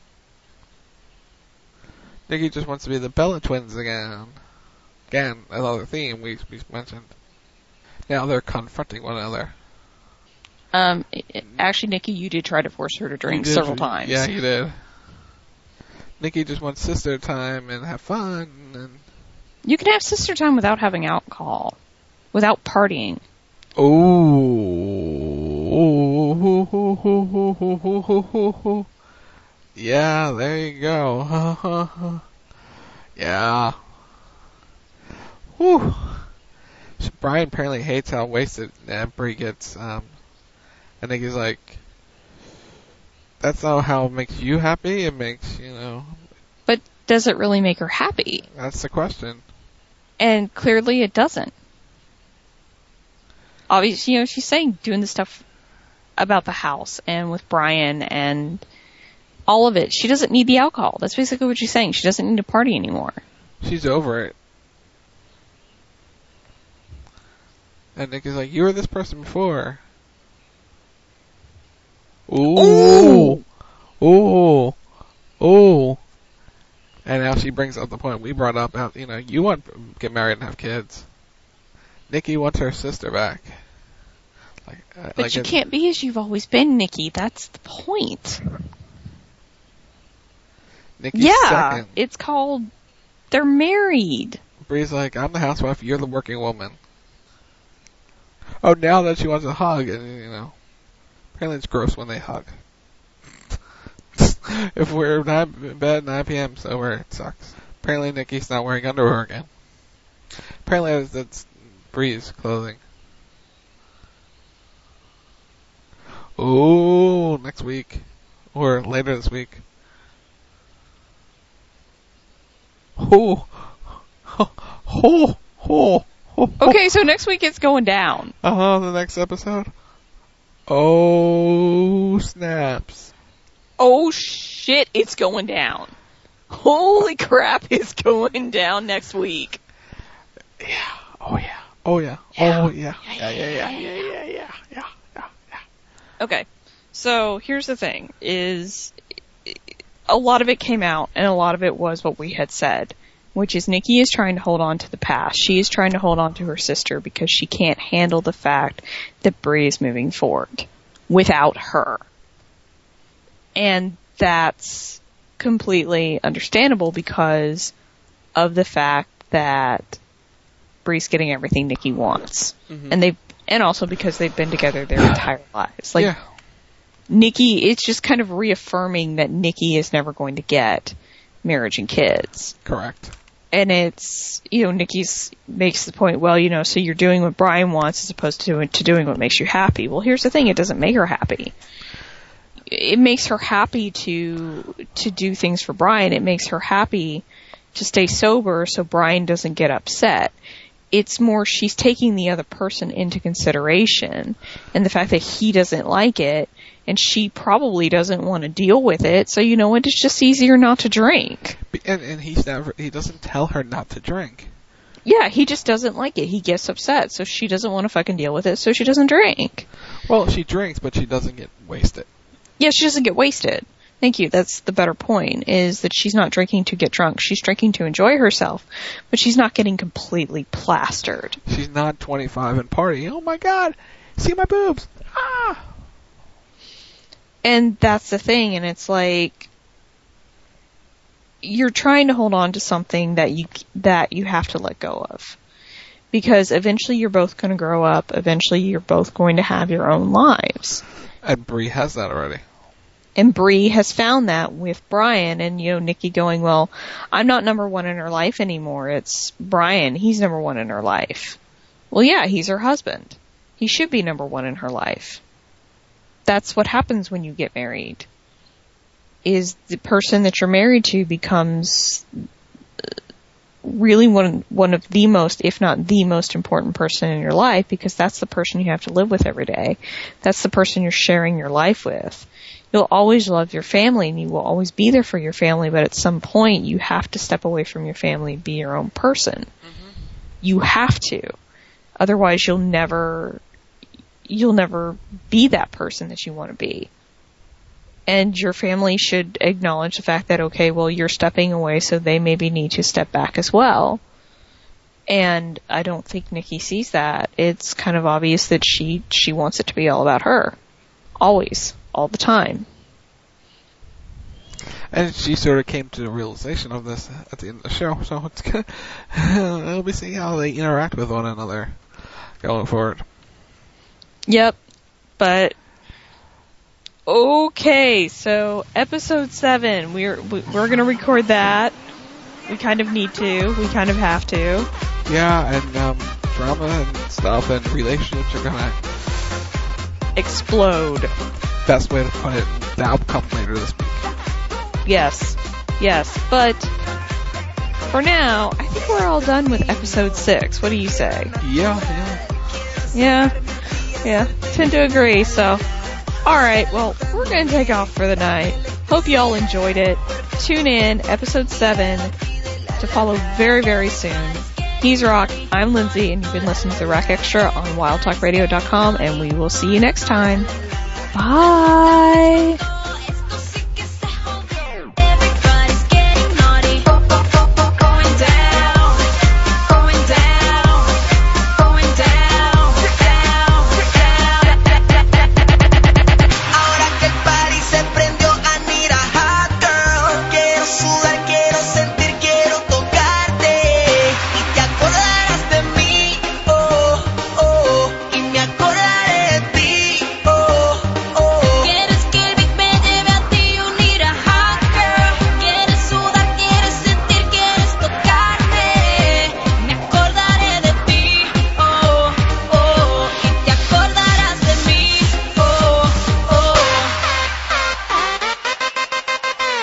Nikki just wants to be the Bella twins again. Again, another theme we mentioned. Now they're confronting one another. Actually, Nikki, you did try to force her to drink several times. Yeah, you did. Nikki just wants sister time and have fun. And you can have sister time without having alcohol, without partying. Ooh. Yeah, there you go. Yeah. Whew. Brian apparently hates how wasted Brie gets. And Nikki's like, that's not how it makes you happy. It makes, But does it really make her happy? That's the question. And clearly it doesn't. Obviously, she's saying doing the stuff about the house and with Brian and all of it. She doesn't need the alcohol. That's basically what she's saying. She doesn't need to party anymore. She's over it. And Nikki's like, you were this person before. Ooh. Ooh. Ooh. And now she brings up the point we brought up about, you want to get married and have kids. Nikki wants her sister back. But you can't be as you've always been, Nikki. That's the point. Nikki's second. It's called, they're married. Brie's like, I'm the housewife, you're the working woman. Oh, now that she wants a hug, and apparently it's gross when they hug. If we're in bed at 9 p.m. sober, it sucks. Apparently Nikki's not wearing underwear again. Apparently that's Brie's clothing. Ooh, next week. Or later this week. Oh. Okay, so next week it's going down. The next episode. Oh, snaps. Oh, shit, it's going down. Holy crap, it's going down next week. Yeah. Oh, yeah. Oh, yeah. Oh, yeah. Yeah. Okay, so here's the thing, is a lot of it came out, and a lot of it was what we had said, which is Nikki is trying to hold on to the past. She is trying to hold on to her sister because she can't handle the fact that Brie is moving forward without her. And that's completely understandable because of the fact that Brie's getting everything Nikki wants. Mm-hmm. And also because they've been together their entire lives. Nikki, it's just kind of reaffirming that Nikki is never going to get marriage and kids. Correct. And it's, Nikki makes the point, well, so you're doing what Brian wants as opposed to doing what makes you happy. Well, here's the thing, it doesn't make her happy. It makes her happy to do things for Brian. It makes her happy to stay sober so Brian doesn't get upset. It's more she's taking the other person into consideration and the fact that he doesn't like it and she probably doesn't want to deal with it. So you know what? It's just easier not to drink. And he doesn't tell her not to drink. Yeah, he just doesn't like it. He gets upset. So she doesn't want to fucking deal with it. So she doesn't drink. Well, she drinks, but she doesn't get wasted. Yeah, she doesn't get wasted. Thank you. That's the better point, is that she's not drinking to get drunk. She's drinking to enjoy herself, but she's not getting completely plastered. She's not 25 and partying. Oh my God, see my boobs. Ah! And that's the thing, and it's like, you're trying to hold on to something that you have to let go of. Because eventually you're both going to grow up. Eventually you're both going to have your own lives. And Brie has that already. And Brie has found that with Brian, and Nikki going, well, I'm not number one in her life anymore. It's Brian. He's number one in her life. Well, yeah, he's her husband. He should be number one in her life. That's what happens when you get married. Is the person that you're married to becomes really one of the most, if not the most important person in your life, because that's the person you have to live with every day. That's the person you're sharing your life with. You'll always love your family and you will always be there for your family, but at some point you have to step away from your family and be your own person. Mm-hmm. You have to. Otherwise you'll never be that person that you want to be. And your family should acknowledge the fact that, okay, well, you're stepping away, so they maybe need to step back as well. And I don't think Nikki sees that. It's kind of obvious that she wants it to be all about her. Always. All the time. And she sort of came to the realization of this at the end of the show, so it's good. We'll be seeing how they interact with one another going forward. Yep. But okay, so episode 7, we're going to record that. We kind of need to. We kind of have to. Yeah, and drama and stuff and relationships are going to explode. Best way to put it. That'll come later this week. Yes. But for now, I think we're all done with episode 6. What do you say? Yeah. Tend to agree, so. Alright, well, we're going to take off for the night. Hope you all enjoyed it. Tune in, episode 7, to follow very, very soon. He's Rock, I'm Lindsay, and you've been listening to Rock Extra on WildTalkRadio.com, and we will see you next time. Bye!